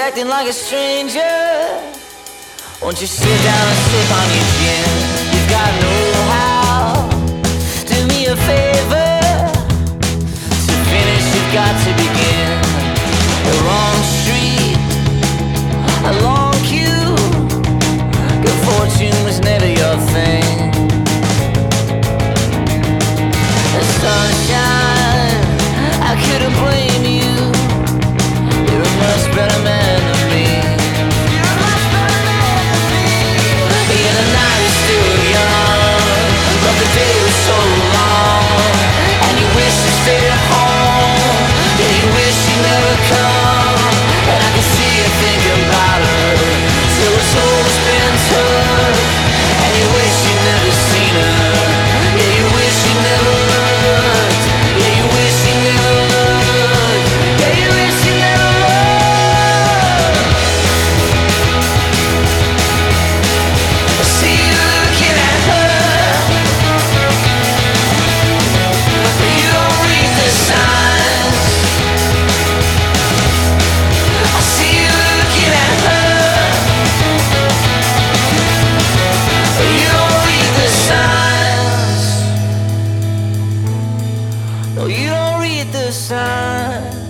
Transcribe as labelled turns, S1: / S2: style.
S1: acting like a stranger. Won't you sit down and sip on your gin? You've got know-how. Do me a favor. To finish, you've got to begin. The wrong street, a long queue. Good fortune was never your thing. The sunshine, I couldn't blame you. You're a much better man than me. Yeah, the night is still young, but the day was so long. And you wish you stayed at home. Yeah, you wish you never come. And I can see you thinking about her till her soul's been turned. And you wish you never seen her. Yeah, you wish you never looked. Yeah, you wish you never looked. Yeah, you wish you never looked. I see you looking at her. You don't read the signs. I see you looking at her. You don't read the signs. No, you don't read the signs.